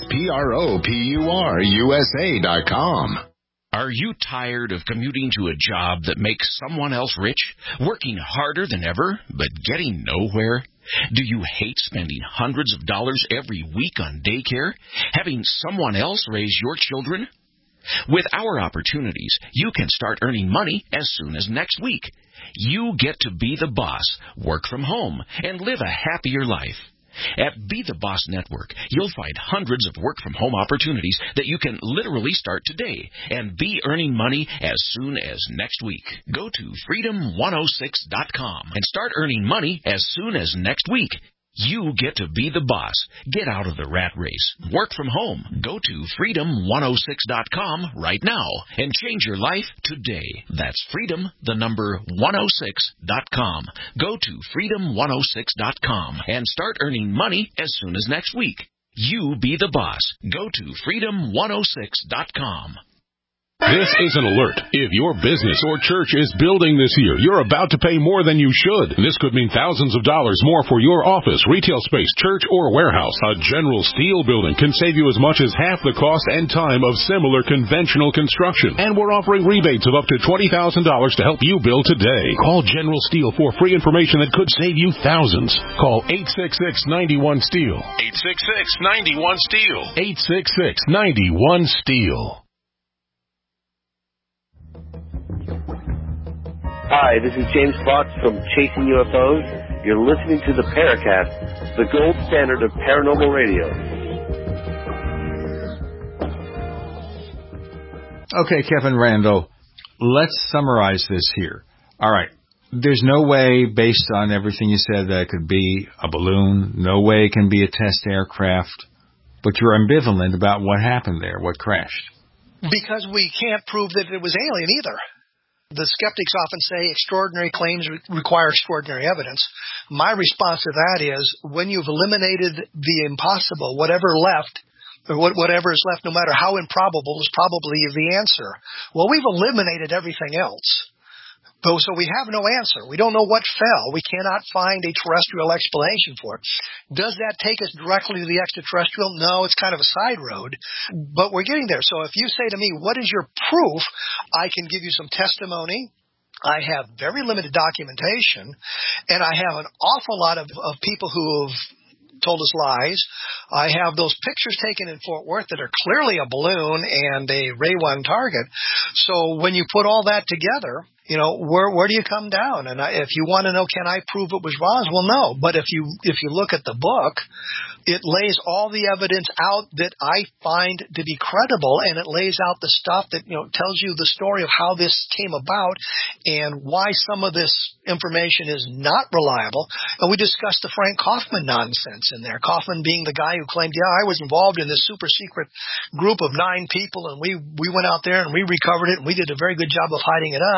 ProPureUSA.com. Are you tired of commuting to a job that makes someone else rich, working harder than ever, but getting nowhere? Do you hate spending hundreds of dollars every week on daycare, having someone else raise your children? With our opportunities, you can start earning money as soon as next week. You get to be the boss, work from home, and live a happier life. At Be the Boss Network, you'll find hundreds of work-from-home opportunities that you can literally start today and be earning money as soon as next week. Go to freedom106.com and start earning money as soon as next week. You get to be the boss. Get out of the rat race. Work from home. Go to freedom106.com right now and change your life today. That's freedom106.com. Go to freedom106.com and start earning money as soon as next week. You be the boss. Go to freedom106.com. This is an alert. If your business or church is building this year, you're about to pay more than you should. This could mean thousands of dollars more for your office, retail space, church, or warehouse. A General Steel building can save you as much as half the cost and time of similar conventional construction. And we're offering rebates of up to $20,000 to help you build today. Call General Steel for free information that could save you thousands. Call 866-91-STEEL. 866-91-STEEL. 866-91-STEEL. Hi, this is James Fox from Chasing UFOs. You're listening to the Paracast, the gold standard of paranormal radio. Okay, Kevin Randle, let's summarize this here. All right. There's no way, based on everything you said, that it could be a balloon. No way it can be a test aircraft. But you're ambivalent about what happened there, what crashed. Because we can't prove that it was alien either. The skeptics often say extraordinary claims require extraordinary evidence. My response to that is, when you've eliminated the impossible, whatever left, or whatever is left, no matter how improbable, is probably the answer. Well, we've eliminated everything else. So we have no answer. We don't know what fell. We cannot find a terrestrial explanation for it. Does that take us directly to the extraterrestrial? No, it's kind of a side road, but we're getting there. So if you say to me, what is your proof? I can give you some testimony. I have very limited documentation, and I have an awful lot of people who have told us lies. I have those pictures taken in Fort Worth that are clearly a balloon and a Ray 1 target. So when you put all that together, you know, where do you come down? And if you want to know, can I prove it was Roswell? No. But if you look at the book, it lays all the evidence out that I find to be credible, and it lays out the stuff that, you know, tells you the story of how this came about and why some of this information is not reliable. And we discussed the Frank Kaufman nonsense in there. Kaufman being the guy who claimed, yeah, I was involved in this super secret group of 9 people, and we went out there and we recovered it, and we did a very good job of hiding it.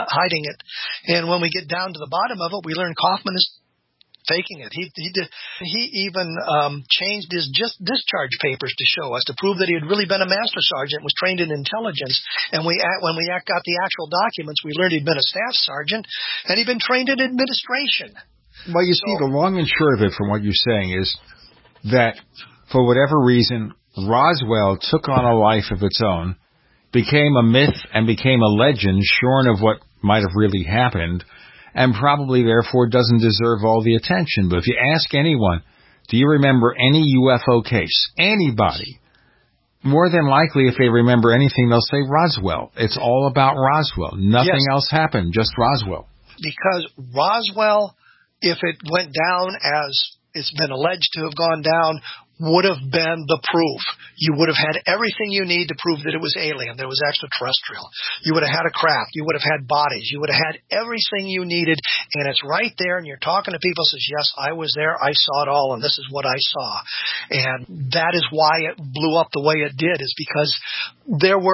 And when we get down to the bottom of it, we learn Kaufman is faking it. He even changed his discharge papers to show us, to prove that he had really been a master sergeant, was trained in intelligence. And when we got the actual documents, we learned he'd been a staff sergeant, and he'd been trained in administration. Well, you see, the long and short of it from what you're saying is that for whatever reason, Roswell took on a life of its own, became a myth and became a legend shorn of what might have really happened, and probably therefore doesn't deserve all the attention. But if you ask anyone, do you remember any UFO case? Anybody. More than likely, if they remember anything, they'll say Roswell. It's all about Roswell. Nothing else happened, just Roswell. Because Roswell, if it went down as it's been alleged to have gone down, would have been the proof. You would have had everything you need to prove that it was alien, that it was extraterrestrial. You would have had a craft. You would have had bodies. You would have had everything you needed, and it's right there, and you're talking to people who says, yes, I was there, I saw it all, and this is what I saw. And that is why it blew up the way it did, is because there were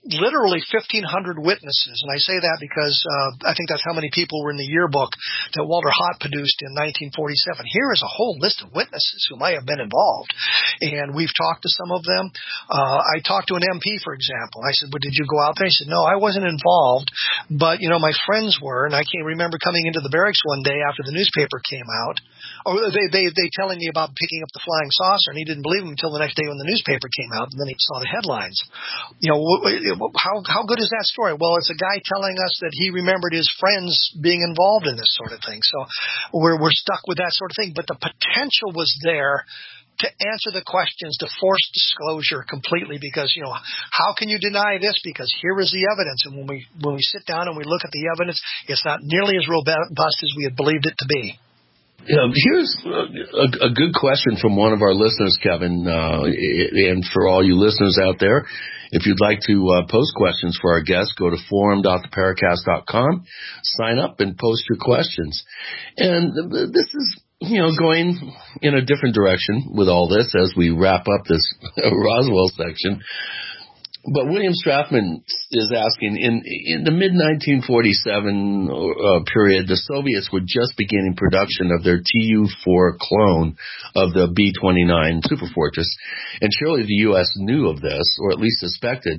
literally 1,500 witnesses, and I say that because I think that's how many people were in the yearbook that Walter Haut produced in 1947. Here is a whole list of witnesses who might have been involved, and we've talked to some of them. I talked to an MP, for example. I said, "Well, did you go out there?" He said, "No, I wasn't involved, but my friends were." And I can remember coming into the barracks one day after the newspaper came out, or they telling me about picking up the flying saucer, and he didn't believe him until the next day when the newspaper came out, and then he saw the headlines. How good is that story? Well, it's a guy telling us that he remembered his friends being involved in this sort of thing. So we're stuck with that sort of thing. But the potential was there to answer the questions, to force disclosure completely, because, how can you deny this? Because here is the evidence. And when we sit down and we look at the evidence, it's not nearly as robust as we had believed it to be. Here's a good question from one of our listeners, Kevin, and for all you listeners out there. If you'd like to post questions for our guests, go to forum.theparacast.com, sign up, and post your questions. And this is, going in a different direction with all this as we wrap up this Roswell section. But William Strathman is asking, in the mid-1947 period, the Soviets were just beginning production of their Tu-4 clone of the B-29 Superfortress, and surely the U.S. knew of this, or at least suspected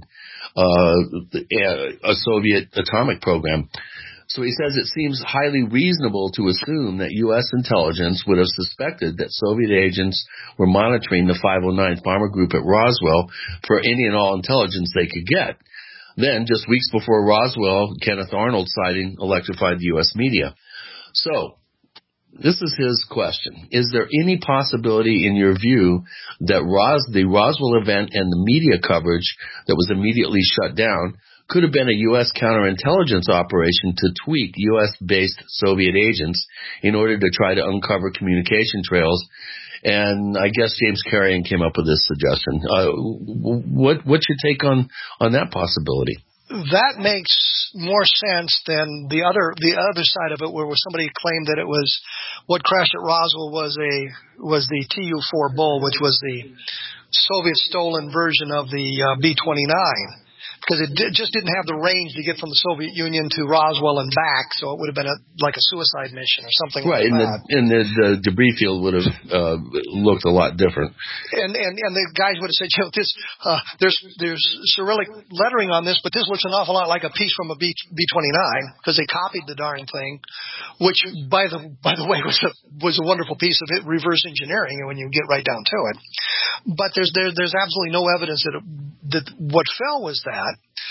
a Soviet atomic program. So he says it seems highly reasonable to assume that U.S. intelligence would have suspected that Soviet agents were monitoring the 509th Bomber Group at Roswell for any and all intelligence they could get. Then, just weeks before Roswell, Kenneth Arnold's sighting electrified the U.S. media. So, this is his question. Is there any possibility, in your view, that the Roswell event and the media coverage that was immediately shut down could have been a U.S. counterintelligence operation to tweak U.S.-based Soviet agents in order to try to uncover communication trails? And I guess James Carrion came up with this suggestion. What's your take on that possibility? That makes more sense than the other side of it, where somebody claimed that it was what crashed at Roswell was the Tu-4 Bull, which was the Soviet stolen version of the B-29. Because it just didn't have the range to get from the Soviet Union to Roswell and back, so it would have been like a suicide mission or something like that. Right, and the debris field would have looked a lot different. And the guys would have said, there's Cyrillic lettering on this, but this looks an awful lot like a piece from a B-29, because they copied the darn thing, which, by the way, was a wonderful piece of reverse engineering when you get right down to it. But there's absolutely no evidence that what fell was that.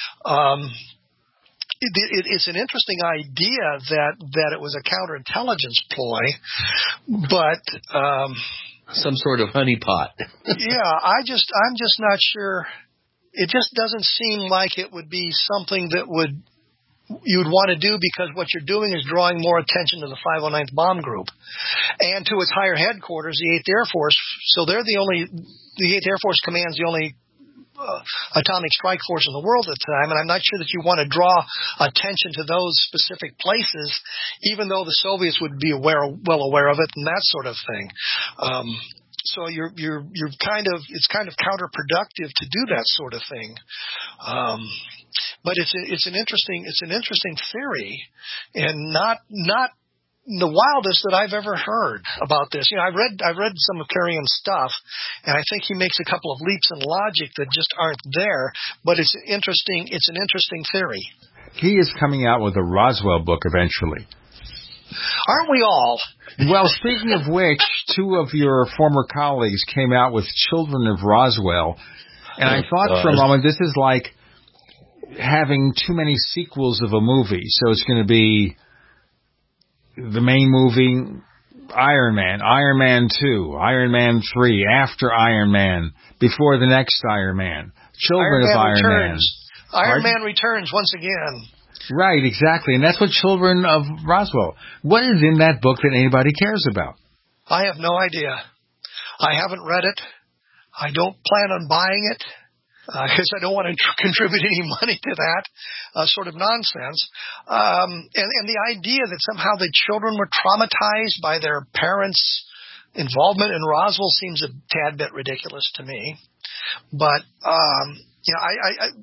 It's an interesting idea that it was a counterintelligence ploy, but some sort of honeypot. Yeah, I'm just not sure. It just doesn't seem like it would be something that you would want to do, because what you're doing is drawing more attention to the 509th Bomb Group and to its higher headquarters, the 8th Air Force. So the 8th Air Force commands the only atomic strike force in the world at the time, and I'm not sure that you want to draw attention to those specific places, even though the Soviets would be well aware of it and that sort of thing. So you're it's kind of counterproductive to do that sort of thing. But it's an interesting theory, and not the wildest that I've ever heard about this. I've read some of Carrion's stuff, and I think he makes a couple of leaps in logic that just aren't there. But it's an interesting theory. He is coming out with a Roswell book eventually. Aren't we all? Well, speaking of which, two of your former colleagues came out with Children of Roswell, and I thought for a moment, this is like having too many sequels of a movie. So it's going to be the main movie, Iron Man, Iron Man 2, Iron Man 3, after Iron Man, before the next Iron Man, Children of Iron Man. Iron Man returns once again. Right, exactly. And that's what Children of Roswell. What is in that book that anybody cares about? I have no idea. I haven't read it. I don't plan on buying it, because I don't want to contribute any money to that sort of nonsense. And the idea that somehow the children were traumatized by their parents' involvement in Roswell seems a tad bit ridiculous to me. But,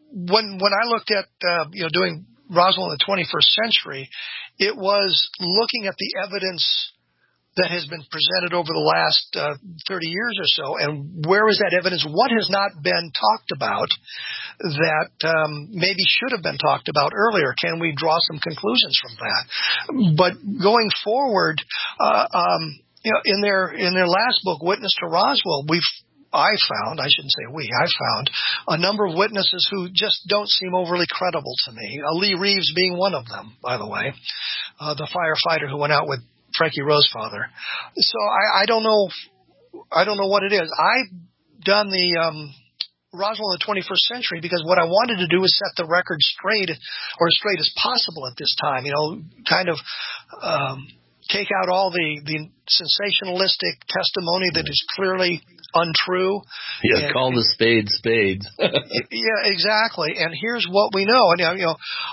when I looked at, doing Roswell in the 21st century, it was looking at the evidence that has been presented over the last 30 years or so, and where is that evidence? What has not been talked about that maybe should have been talked about earlier? Can we draw some conclusions from that? But going forward, in their last book, Witness to Roswell, I found a number of witnesses who just don't seem overly credible to me. Lee Reeves being one of them, by the way, the firefighter who went out with Frankie Rosefather. So I don't know what it is. I've done the Roswell in the 21st century because what I wanted to do is set the record straight, or as straight as possible at this time. Kind of take out all the sensationalistic testimony that is clearly untrue. Yeah, call the spades spades. Yeah, exactly. And here's what we know. And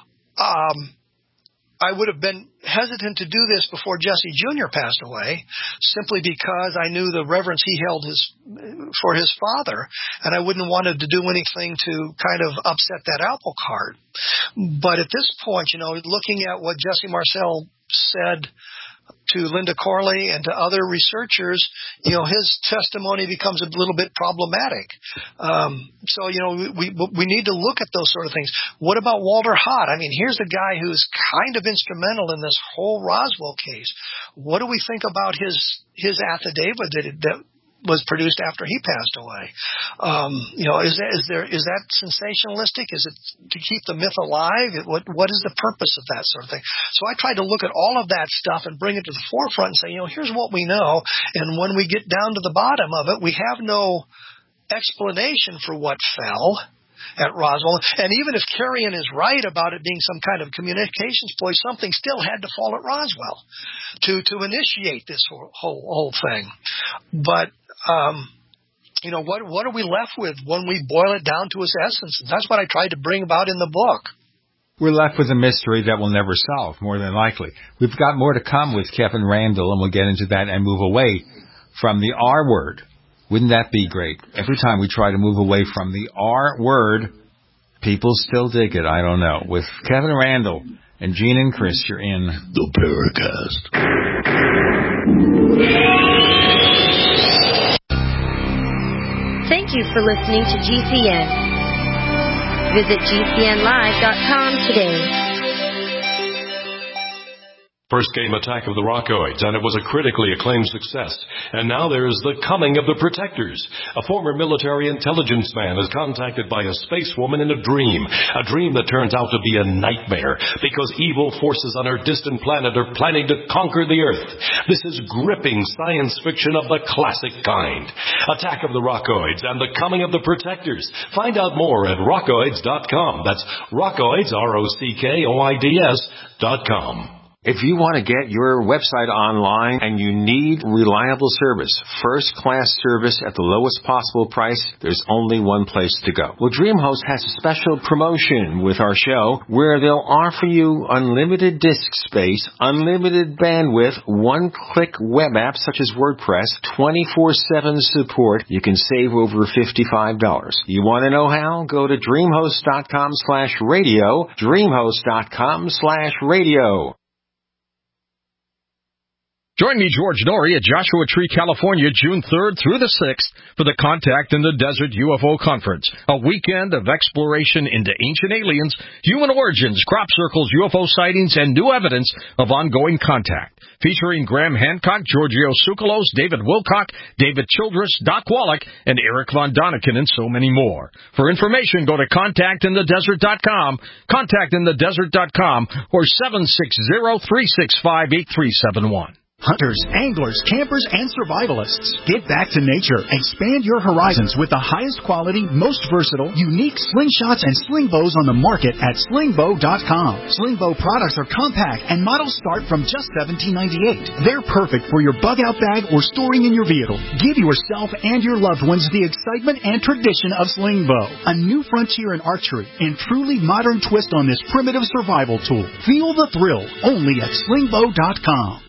I would have been hesitant to do this before Jesse Jr. passed away, simply because I knew the reverence he held for his father, and I wouldn't want to do anything to kind of upset that apple cart. But at this point, looking at what Jesse Marcel said to Linda Corley and to other researchers, his testimony becomes a little bit problematic. So we need to look at those sort of things. What about Walter Hott? I mean, here's a guy who's kind of instrumental in this whole Roswell case. What do we think about his affidavit that was produced after he passed away? Is that sensationalistic? Is it to keep the myth alive? What is the purpose of that sort of thing? So I tried to look at all of that stuff and bring it to the forefront and say, here's what we know. And when we get down to the bottom of it, we have no explanation for what fell at Roswell. And even if Carrion is right about it being some kind of communications ploy, something still had to fall at Roswell to initiate this whole thing. But what are we left with when we boil it down to its essence? And that's what I tried to bring about in the book. We're left with a mystery that we'll never solve, more than likely. We've got more to come with Kevin Randle, and we'll get into that and move away from the R word. Wouldn't that be great? Every time we try to move away from the R word, people still dig it. I don't know. With Kevin Randle and Gene and Chris, you're in the Paracast. Thank you for listening to GCN. Visit GCNlive.com today. First came Attack of the Rockoids, and it was a critically acclaimed success. And now there's The Coming of the Protectors. A former military intelligence man is contacted by a space woman in a dream that turns out to be a nightmare, because evil forces on her distant planet are planning to conquer the Earth. This is gripping science fiction of the classic kind. Attack of the Rockoids and The Coming of the Protectors. Find out more at rockoids.com. That's Rockoids, ROCKOIDS.com. If you want to get your website online and you need reliable service, first-class service at the lowest possible price, there's only one place to go. Well, DreamHost has a special promotion with our show where they'll offer you unlimited disk space, unlimited bandwidth, one-click web apps such as WordPress, 24/7 support. You can save over $55. You want to know how? Go to dreamhost.com/radio, dreamhost.com/radio. Join me, George Norrie, at Joshua Tree, California, June 3rd through the 6th for the Contact in the Desert UFO Conference, a weekend of exploration into ancient aliens, human origins, crop circles, UFO sightings, and new evidence of ongoing contact. Featuring Graham Hancock, Giorgio Tsoukalos, David Wilcock, David Childress, Doc Wallach, and Eric Von Daniken, and so many more. For information, go to contactinthedesert.com, contactinthedesert.com, or 760-365-8371. Hunters, anglers, campers, and survivalists. Get back to nature. Expand your horizons with the highest quality, most versatile, unique slingshots and sling bows on the market at slingbow.com. Slingbow products are compact and models start from just $17.98. They're perfect for your bug-out bag or storing in your vehicle. Give yourself and your loved ones the excitement and tradition of Slingbow, a new frontier in archery and truly modern twist on this primitive survival tool. Feel the thrill only at slingbow.com.